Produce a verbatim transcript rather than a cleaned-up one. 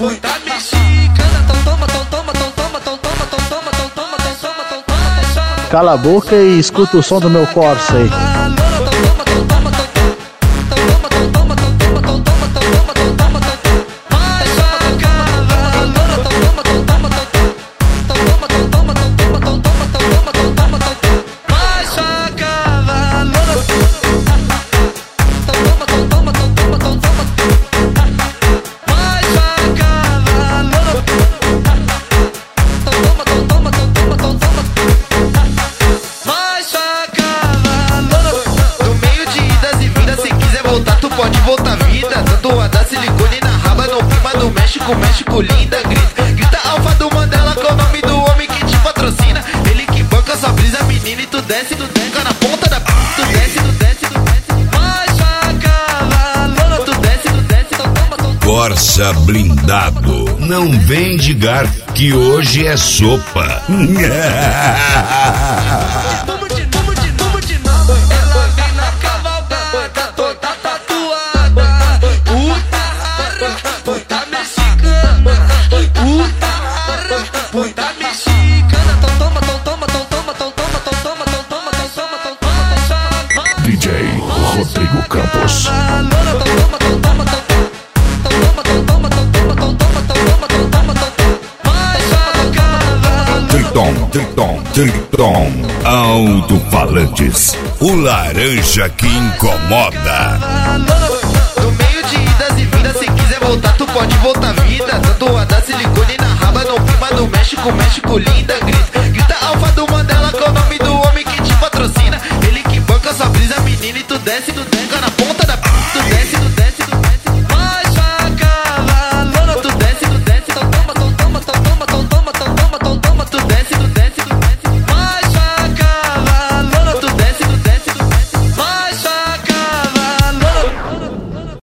puta mexicana. Então toma, então toma, então toma, então toma, então toma, então toma, então toma, então toma. Cala a boca e escuta o som do meu Corsa aí. Pode voltar vida, tatuada silicone na raba, no clima do México, México linda. Grita, grita alfa do Mandela, com o nome do homem que te patrocina. Ele que banca sua brisa, menina, e tu desce, tu desce na ponta da p, tu desce, tu desce, tu desce. Baixa cavalona, tu desce, tu desce, tu toma, tu Corsa blindado, não vem de garfo, que hoje é sopa. puta mexicana. Então toma, então toma, então toma, então toma, então toma, então toma, então toma, então toma. D J Rodrigo Campos. Triton, Triton, Triton, alto-falantes, o laranja que incomoda. No meio de idas e vindas, se quiser voltar, tu pode voltar vida. Tatuada silicone na raba, no clima do México, México linda. Grita,